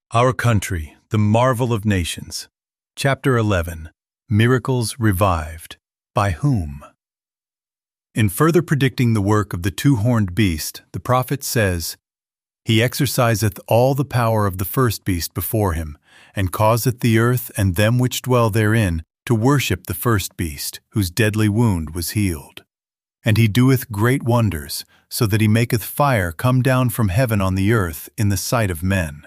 Our Country, the Marvel of Nations. Chapter 11. Miracles Revived. By whom? In further predicting the work of the two-horned beast, the prophet says, He exerciseth all the power of the first beast before him, and causeth the earth and them which dwell therein to worship the first beast, whose deadly wound was healed. And he doeth great wonders, so that he maketh fire come down from heaven on the earth in the sight of men.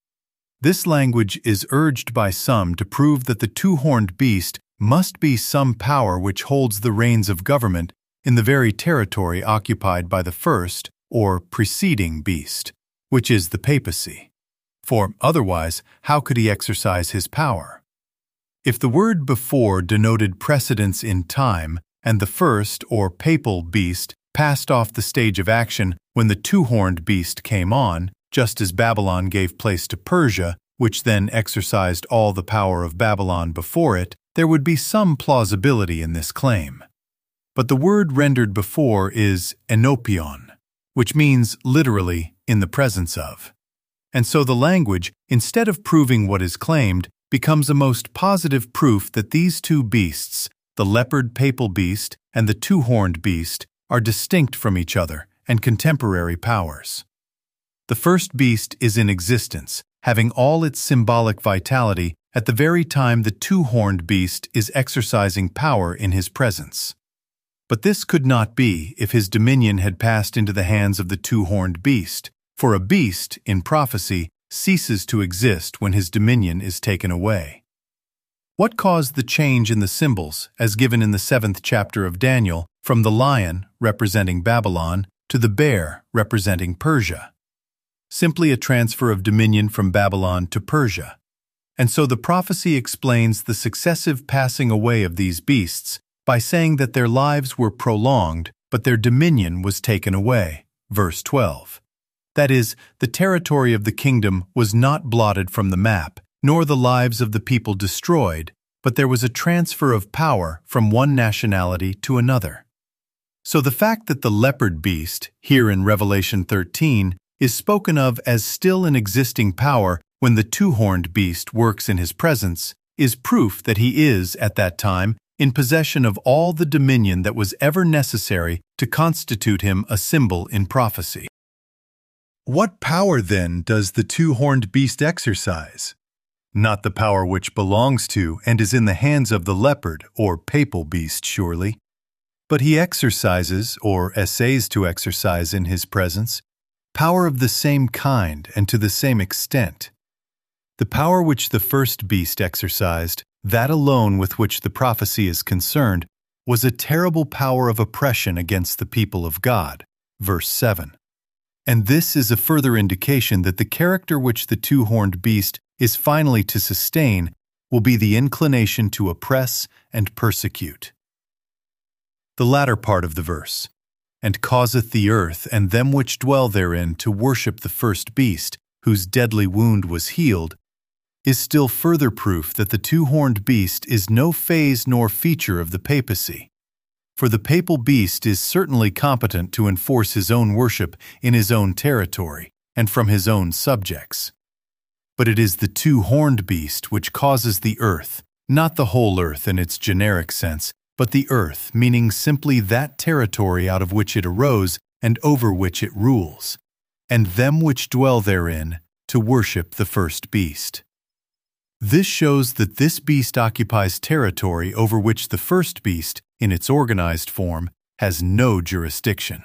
This language is urged by some to prove that the two-horned beast must be some power which holds the reins of government in the very territory occupied by the first or preceding beast, which is the papacy. For otherwise, how could he exercise his power? If the word before denoted precedence in time, and the first or papal beast passed off the stage of action when the two-horned beast came on, just as Babylon gave place to Persia, which then exercised all the power of Babylon before it, there would be some plausibility in this claim. But the word rendered before is enopion, which means literally in the presence of. And so the language, instead of proving what is claimed, becomes a most positive proof that these two beasts, the leopard papal beast and the two-horned beast, are distinct from each other and contemporary powers. The first beast is in existence, having all its symbolic vitality at the very time the two-horned beast is exercising power in his presence. But this could not be if his dominion had passed into the hands of the two-horned beast, for a beast, in prophecy, ceases to exist when his dominion is taken away. What caused the change in the symbols, as given in the 7th chapter of Daniel, from the lion, representing Babylon, to the bear, representing Persia? Simply a transfer of dominion from Babylon to Persia. And so the prophecy explains the successive passing away of these beasts by saying that their lives were prolonged, but their dominion was taken away. Verse 12. That is, the territory of the kingdom was not blotted from the map, nor the lives of the people destroyed, but there was a transfer of power from one nationality to another. So the fact that the leopard beast, here in Revelation 13, is spoken of as still in existing power when the two-horned beast works in his presence, is proof that he is, at that time, in possession of all the dominion that was ever necessary to constitute him a symbol in prophecy. What power, then, does the two-horned beast exercise? Not the power which belongs to and is in the hands of the leopard or papal beast, surely. But he exercises, or essays to exercise in his presence, power of the same kind and to the same extent. The power which the first beast exercised, that alone with which the prophecy is concerned, was a terrible power of oppression against the people of God. Verse 7. And this is a further indication that the character which the two-horned beast is finally to sustain will be the inclination to oppress and persecute. The latter part of the verse, and causeth the earth and them which dwell therein to worship the first beast, whose deadly wound was healed, is still further proof that the two-horned beast is no phase nor feature of the papacy. For the papal beast is certainly competent to enforce his own worship in his own territory and from his own subjects. But it is the two-horned beast which causes the earth, not the whole earth in its generic sense, but the earth, meaning simply that territory out of which it arose and over which it rules, and them which dwell therein, to worship the first beast. This shows that this beast occupies territory over which the first beast, in its organized form, has no jurisdiction.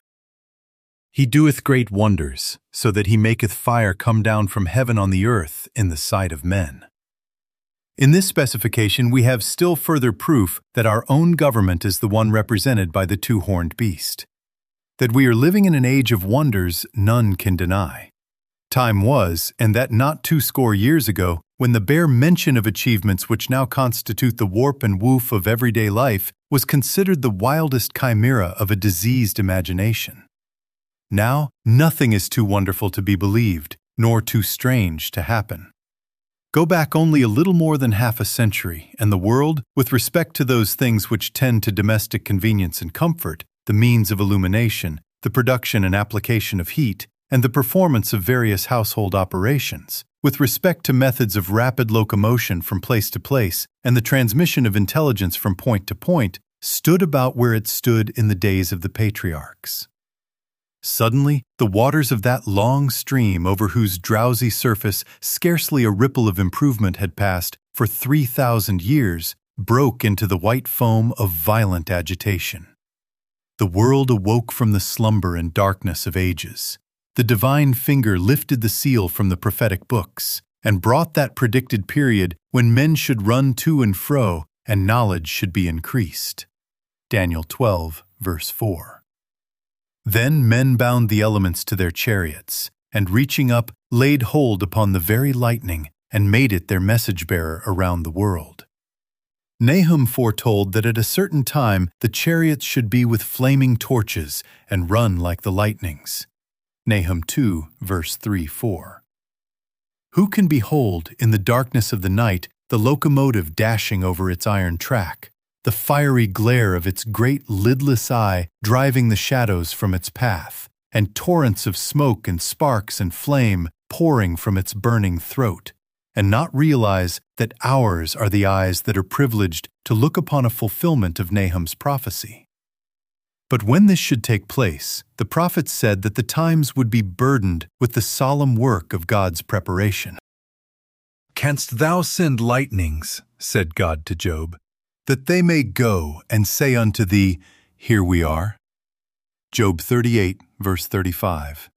He doeth great wonders, so that he maketh fire come down from heaven on the earth in the sight of men. In this specification, we have still further proof that our own government is the one represented by the two-horned beast. That we are living in an age of wonders, none can deny. Time was, and that not 20 years ago, when the bare mention of achievements which now constitute the warp and woof of everyday life was considered the wildest chimera of a diseased imagination. Now, nothing is too wonderful to be believed, nor too strange to happen. Go back only a little more than half a century, and the world, with respect to those things which tend to domestic convenience and comfort, the means of illumination, the production and application of heat, and the performance of various household operations, with respect to methods of rapid locomotion from place to place and the transmission of intelligence from point to point, stood about where it stood in the days of the patriarchs. Suddenly, the waters of that long stream over whose drowsy surface scarcely a ripple of improvement had passed for 3,000 years broke into the white foam of violent agitation. The world awoke from the slumber and darkness of ages. The divine finger lifted the seal from the prophetic books and brought that predicted period when men should run to and fro and knowledge should be increased. Daniel 12, verse 4. Then men bound the elements to their chariots, and reaching up, laid hold upon the very lightning, and made it their message-bearer around the world. Nahum foretold that at a certain time the chariots should be with flaming torches, and run like the lightnings. Nahum 2, verse 3-4. Who can behold, in the darkness of the night, the locomotive dashing over its iron track, the fiery glare of its great lidless eye driving the shadows from its path, and torrents of smoke and sparks and flame pouring from its burning throat, and not realize that ours are the eyes that are privileged to look upon a fulfillment of Nahum's prophecy? But when this should take place, the prophets said that the times would be burdened with the solemn work of God's preparation. "Canst thou send lightnings," said God to Job, "that they may go and say unto thee, Here we are"? Job 38, verse 35.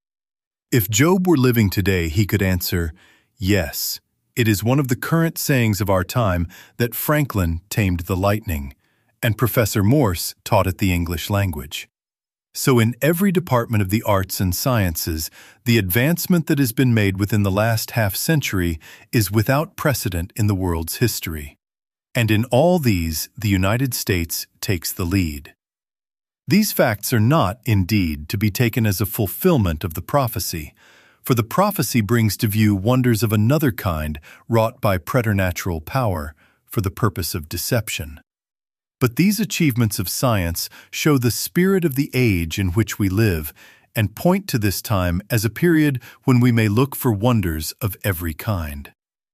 If Job were living today, he could answer, yes, it is one of the current sayings of our time that Franklin tamed the lightning, and Professor Morse taught it the English language. So in every department of the arts and sciences, the advancement that has been made within the last half-century is without precedent in the world's history. And in all these, the United States takes the lead. These facts are not, indeed, to be taken as a fulfillment of the prophecy, for the prophecy brings to view wonders of another kind wrought by preternatural power for the purpose of deception. But these achievements of science show the spirit of the age in which we live and point to this time as a period when we may look for wonders of every kind.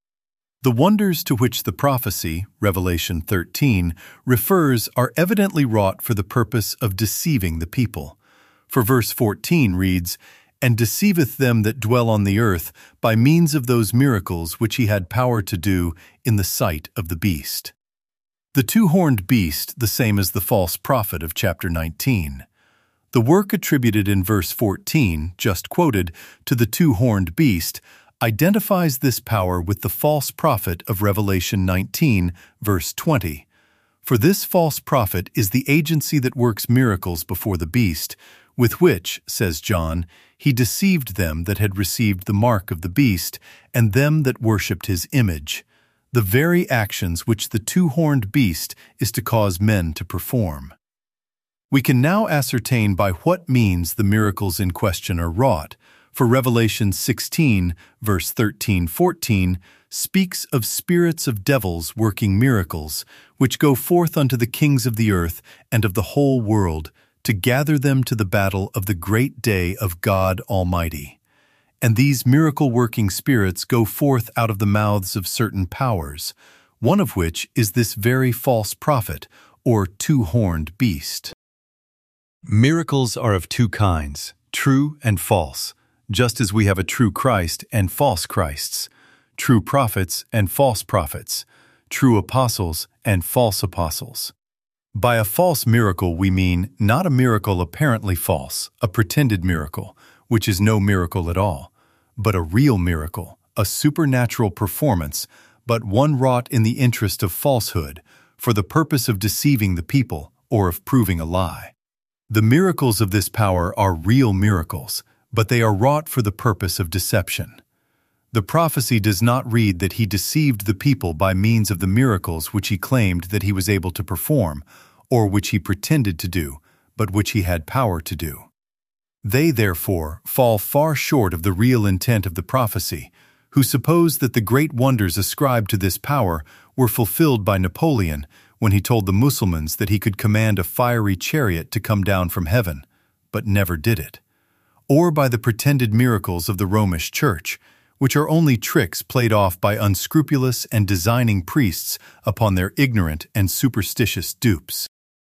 The wonders to which the prophecy, Revelation 13, refers are evidently wrought for the purpose of deceiving the people. For verse 14 reads, "And deceiveth them that dwell on the earth by means of those miracles which he had power to do in the sight of the beast." The two-horned beast, the same as the false prophet of chapter 19. The work attributed in verse 14, just quoted, to the two-horned beast, identifies this power with the false prophet of Revelation 19, verse 20. For this false prophet is the agency that works miracles before the beast, with which, says John, he deceived them that had received the mark of the beast, and them that worshipped his image, the very actions which the two-horned beast is to cause men to perform. We can now ascertain by what means the miracles in question are wrought, for Revelation 16, verse 13-14, speaks of spirits of devils working miracles, which go forth unto the kings of the earth and of the whole world, to gather them to the battle of the great day of God Almighty. And these miracle-working spirits go forth out of the mouths of certain powers, one of which is this very false prophet, or two-horned beast. Miracles are of two kinds, true and false, just as we have a true Christ and false Christs, true prophets and false prophets, true apostles and false apostles. By a false miracle we mean not a miracle apparently false, a pretended miracle, which is no miracle at all, but a real miracle, a supernatural performance, but one wrought in the interest of falsehood, for the purpose of deceiving the people or of proving a lie. The miracles of this power are real miracles, but they are wrought for the purpose of deception. The prophecy does not read that he deceived the people by means of the miracles which he claimed that he was able to perform, or which he pretended to do, but which he had power to do. They, therefore, fall far short of the real intent of the prophecy, who suppose that the great wonders ascribed to this power were fulfilled by Napoleon when he told the Mussulmans that he could command a fiery chariot to come down from heaven, but never did it. or by the pretended miracles of the Romish Church, which are only tricks played off by unscrupulous and designing priests upon their ignorant and superstitious dupes.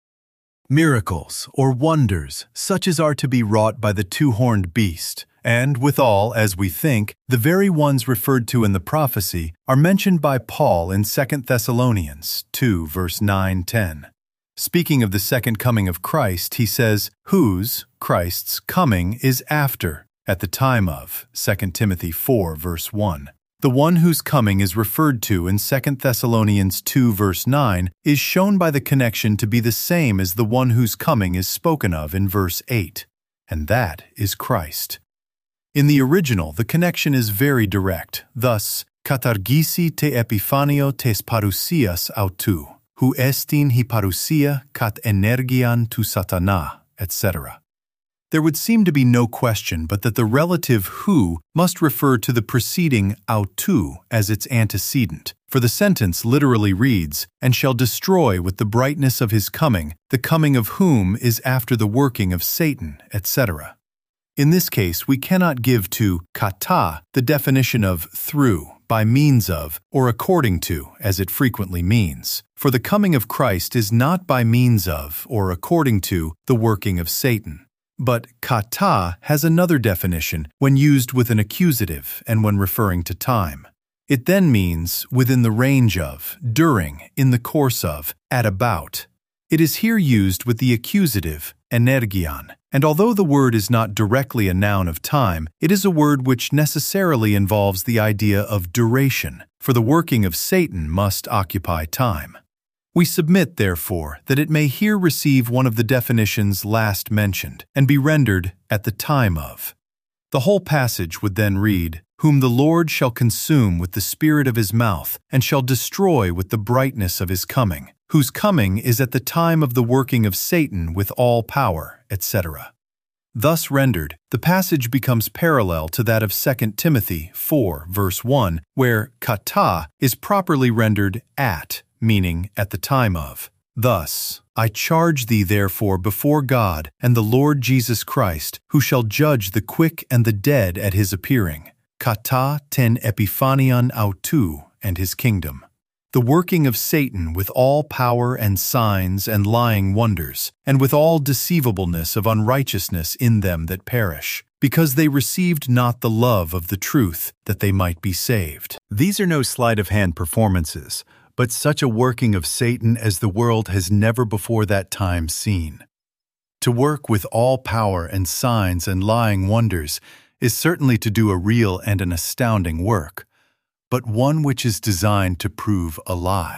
Miracles, or wonders, such as are to be wrought by the two-horned beast, and, withal, as we think, the very ones referred to in the prophecy, are mentioned by Paul in 2 Thessalonians 2, verse 9-10. Speaking of the second coming of Christ, he says, whose, Christ's, coming is after, at the time of, 2 Timothy 4, verse 1. The one whose coming is referred to in 2 Thessalonians 2, verse 9, is shown by the connection to be the same as the one whose coming is spoken of in verse 8, and that is Christ. In the original, the connection is very direct, thus, katargisi te epifanio tes parousias autou, hu estin hi parousia kat energian tu satana, etc. There would seem to be no question but that the relative who must refer to the preceding autou as its antecedent, for the sentence literally reads, and shall destroy with the brightness of his coming, the coming of whom is after the working of Satan, etc. In this case, we cannot give to kata the definition of through, by means of, or according to, as it frequently means. For the coming of Christ is not by means of, or according to, the working of Satan. But kata has another definition when used with an accusative and when referring to time. It then means within the range of, during, in the course of, at about. It is here used with the accusative, energian, and although the word is not directly a noun of time, it is a word which necessarily involves the idea of duration, for the working of Satan must occupy time. We submit, therefore, that it may here receive one of the definitions last mentioned, and be rendered at the time of. The whole passage would then read, whom the Lord shall consume with the spirit of his mouth, and shall destroy with the brightness of his coming, whose coming is at the time of the working of Satan with all power, etc. Thus rendered, the passage becomes parallel to that of 2 Timothy 4, verse 1, where kata is properly rendered at, meaning at the time of. Thus, I charge thee therefore before God and the Lord Jesus Christ, who shall judge the quick and the dead at his appearing, kata ten epiphanion autou, and his kingdom. The working of Satan with all power and signs and lying wonders, and with all deceivableness of unrighteousness in them that perish, because they received not the love of the truth, that they might be saved. These are no sleight-of-hand performances, but such a working of Satan as the world has never before that time seen. To work with all power and signs and lying wonders is certainly to do a real and an astounding work, but one which is designed to prove a lie.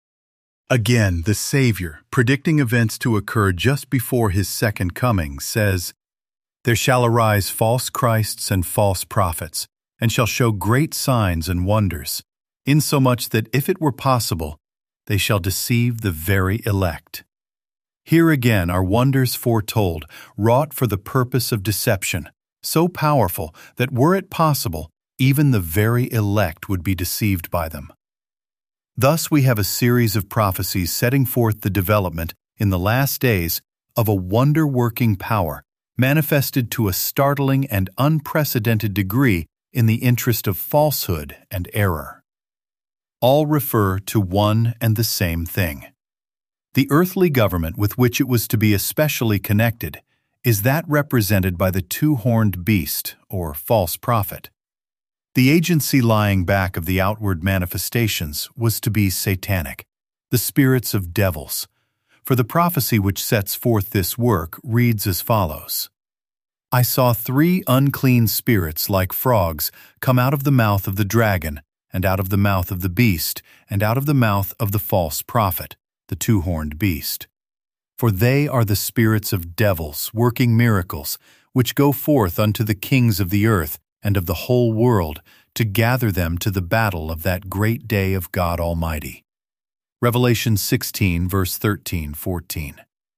Again, the Savior, predicting events to occur just before his second coming, says, there shall arise false Christs and false prophets, and shall show great signs and wonders, insomuch that if it were possible, they shall deceive the very elect. Here again are wonders foretold, wrought for the purpose of deception, so powerful that were it possible, even the very elect would be deceived by them. Thus we have a series of prophecies setting forth the development, in the last days, of a wonder-working power, manifested to a startling and unprecedented degree in the interest of falsehood and error. All refer to one and the same thing. The earthly government with which it was to be especially connected is that represented by the two-horned beast, or false prophet. The agency lying back of the outward manifestations was to be satanic, the spirits of devils, for the prophecy which sets forth this work reads as follows. I saw 3 unclean spirits like frogs come out of the mouth of the dragon, and out of the mouth of the beast, and out of the mouth of the false prophet, the two-horned beast. For they are the spirits of devils working miracles, which go forth unto the kings of the earth and of the whole world, to gather them to the battle of that great day of God Almighty. Revelation 16, verse 13-14.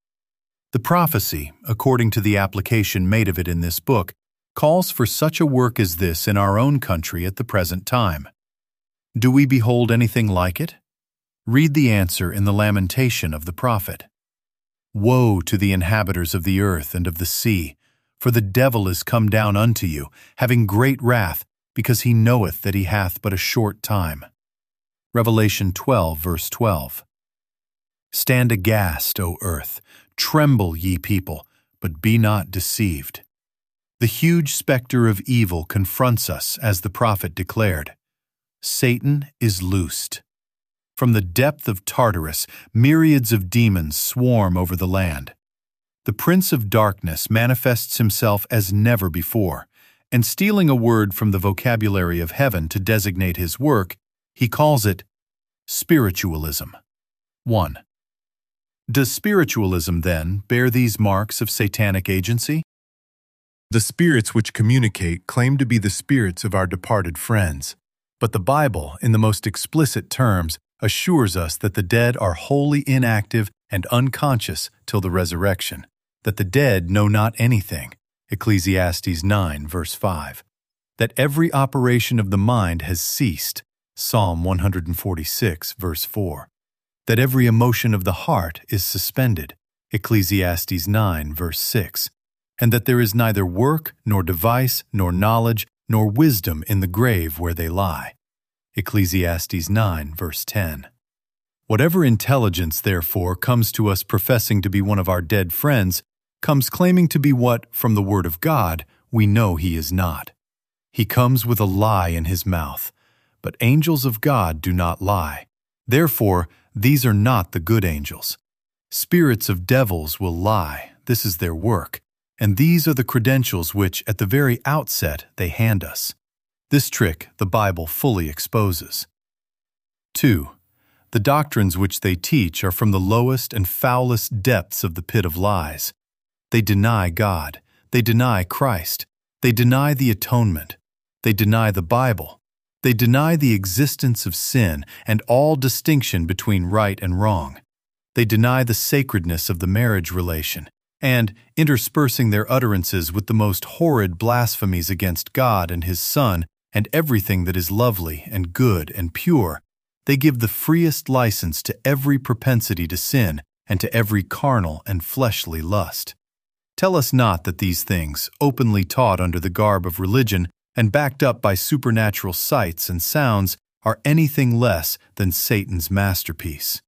The prophecy, according to the application made of it in this book, calls for such a work as this in our own country at the present time. Do we behold anything like it? Read the answer in the lamentation of the prophet. Woe to the inhabitants of the earth and of the sea, For the devil is come down unto you, having great wrath, because he knoweth that he hath but a short time. Revelation 12, verse 12. Stand aghast, O earth, tremble, ye people, but be not deceived. The huge specter of evil confronts us, as the prophet declared. Satan is loosed. From the depth of Tartarus, myriads of demons swarm over the land. The Prince of Darkness manifests himself as never before, and stealing a word from the vocabulary of heaven to designate his work, he calls it spiritualism. 1. Does spiritualism, then, bear these marks of satanic agency? The spirits which communicate claim to be the spirits of our departed friends, but the Bible, in the most explicit terms, assures us that the dead are wholly inactive and unconscious till the resurrection, that the dead know not anything, Ecclesiastes 9, verse 5, that every operation of the mind has ceased, Psalm 146, verse 4, that every emotion of the heart is suspended, Ecclesiastes 9, verse 6, and that there is neither work, nor device, nor knowledge, nor wisdom in the grave where they lie, Ecclesiastes 9, verse 10. Whatever intelligence, therefore, comes to us professing to be one of our dead friends, comes claiming to be what, from the Word of God, we know he is not. He comes with a lie in his mouth, but angels of God do not lie. Therefore, these are not the good angels. Spirits of devils will lie, this is their work, and these are the credentials which, at the very outset, they hand us. This trick the Bible fully exposes. 2. The doctrines which they teach are from the lowest and foulest depths of the pit of lies. They deny God. They deny Christ. They deny the atonement. They deny the Bible. They deny the existence of sin and all distinction between right and wrong. They deny the sacredness of the marriage relation, and, interspersing their utterances with the most horrid blasphemies against God and His Son and everything that is lovely and good and pure, they give the freest license to every propensity to sin and to every carnal and fleshly lust. Tell us not that these things, openly taught under the garb of religion and backed up by supernatural sights and sounds, are anything less than Satan's masterpiece.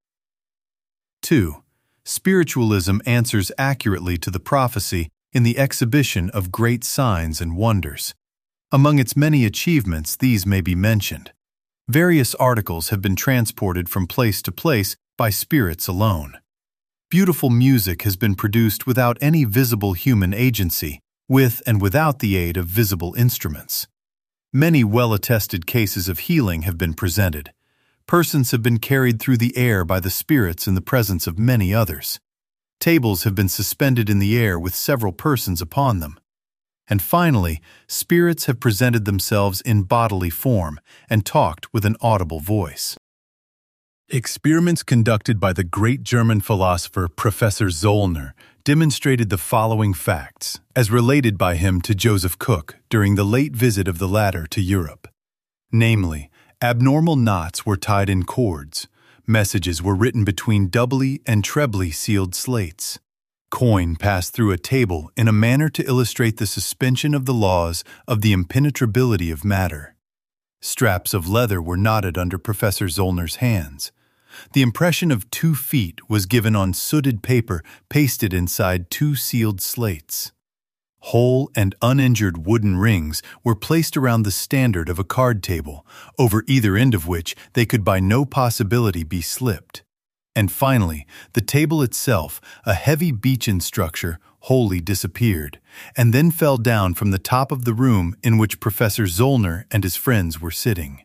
2. Spiritualism answers accurately to the prophecy in the exhibition of great signs and wonders. Among its many achievements, these may be mentioned. Various articles have been transported from place to place by spirits alone. Beautiful music has been produced without any visible human agency, with and without the aid of visible instruments. Many well-attested cases of healing have been presented. Persons have been carried through the air by the spirits in the presence of many others. Tables have been suspended in the air with several persons upon them. And finally, spirits have presented themselves in bodily form and talked with an audible voice. Experiments conducted by the great German philosopher Professor Zollner demonstrated the following facts, as related by him to Joseph Cook during the late visit of the latter to Europe. Namely, abnormal knots were tied in cords, messages were written between doubly and trebly sealed slates. Coin passed through a table in a manner to illustrate the suspension of the laws of the impenetrability of matter. Straps of leather were knotted under Professor Zollner's hands. The impression of 2 feet was given on sooted paper pasted inside 2 sealed slates. Whole and uninjured wooden rings were placed around the standard of a card table, over either end of which they could by no possibility be slipped. And finally, the table itself, a heavy beechen structure, wholly disappeared, and then fell down from the top of the room in which Professor Zollner and his friends were sitting.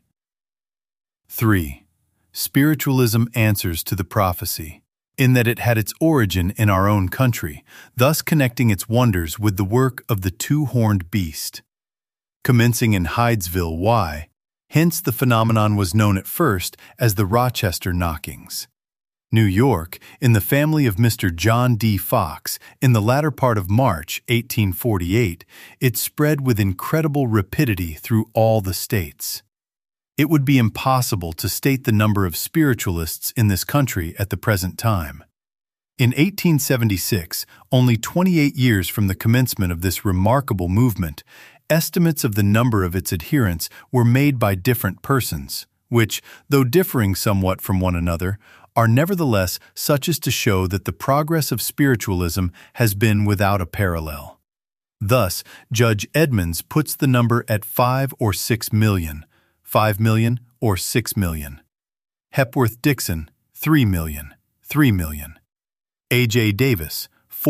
3. Spiritualism answers to the prophecy, in that it had its origin in our own country, thus connecting its wonders with the work of the two-horned beast. Commencing in Hydesville, Y, hence the phenomenon was known at first as the Rochester knockings. New York, in the family of Mr. John D. Fox, in the latter part of March 1848, it spread with incredible rapidity through all the states. It would be impossible to state the number of spiritualists in this country at the present time. In 1876, only 28 years from the commencement of this remarkable movement, estimates of the number of its adherents were made by different persons, which, though differing somewhat from one another, are nevertheless such as to show that the progress of spiritualism has been without a parallel. Thus, Judge Edmonds puts the number at 5 or 6 million, 5 million or 6 million. Hepworth Dixon, 3 million, 3 million. A.J. Davis,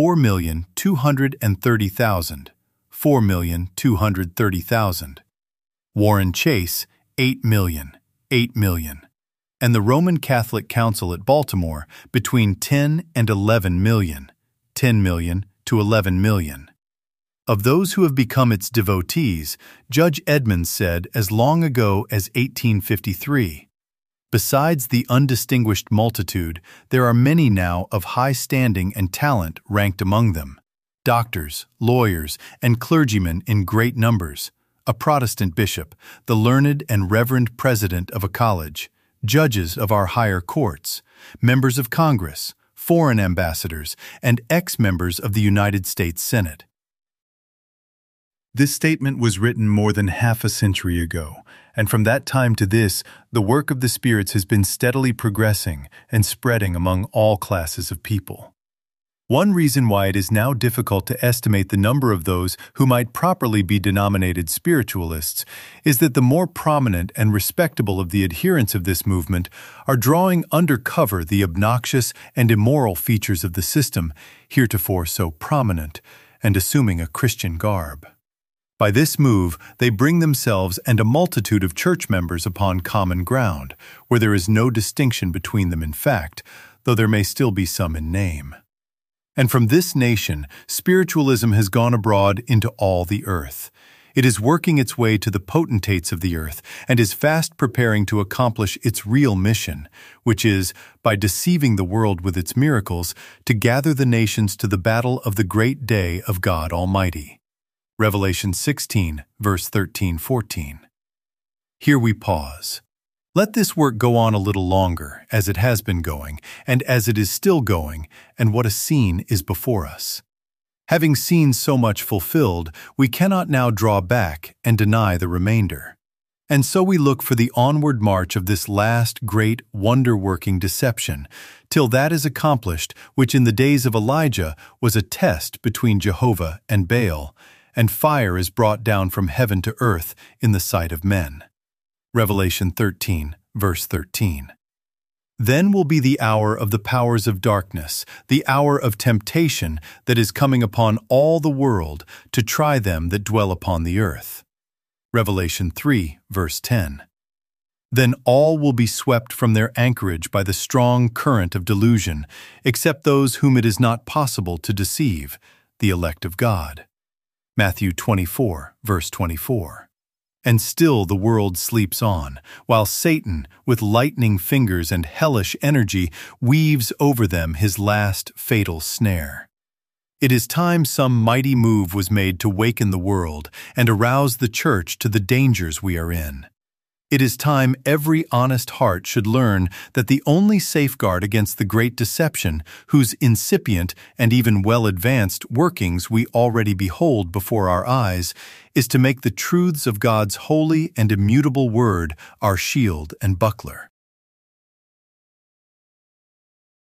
4,230,000, 4,230,000. Warren Chase, 8 million, 8 million. And the Roman Catholic Council at Baltimore between 10 and 11 million, 10 million to 11 million. Of those who have become its devotees, Judge Edmonds said as long ago as 1853, "Besides the undistinguished multitude, there are many now of high standing and talent ranked among them, doctors, lawyers, and clergymen in great numbers, a Protestant bishop, the learned and reverend president of a college, judges of our higher courts, members of Congress, foreign ambassadors, and ex-members of the United States Senate." This statement was written more than half a century ago, and from that time to this, the work of the spirits has been steadily progressing and spreading among all classes of people. One reason why it is now difficult to estimate the number of those who might properly be denominated spiritualists is that the more prominent and respectable of the adherents of this movement are drawing under cover the obnoxious and immoral features of the system, heretofore so prominent, and assuming a Christian garb. By this move, they bring themselves and a multitude of church members upon common ground, where there is no distinction between them in fact, though there may still be some in name. And from this nation, spiritualism has gone abroad into all the earth. It is working its way to the potentates of the earth and is fast preparing to accomplish its real mission, which is, by deceiving the world with its miracles, to gather the nations to the battle of the great day of God Almighty. Revelation 16, verse 13-14. Here we pause. Let this work go on a little longer, as it has been going, and as it is still going, and what a scene is before us. Having seen so much fulfilled, we cannot now draw back and deny the remainder. And so we look for the onward march of this last great wonder-working deception, till that is accomplished which in the days of Elijah was a test between Jehovah and Baal, and fire is brought down from heaven to earth in the sight of men. Revelation 13, verse 13. Then will be the hour of the powers of darkness, the hour of temptation that is coming upon all the world to try them that dwell upon the earth. Revelation 3, verse 10. Then all will be swept from their anchorage by the strong current of delusion, except those whom it is not possible to deceive, the elect of God. Matthew 24, verse 24. And still the world sleeps on, while Satan, with lightning fingers and hellish energy, weaves over them his last fatal snare. It is time some mighty move was made to waken the world and arouse the church to the dangers we are in. It is time every honest heart should learn that the only safeguard against the great deception, whose incipient and even well-advanced workings we already behold before our eyes, is to make the truths of God's holy and immutable word our shield and buckler.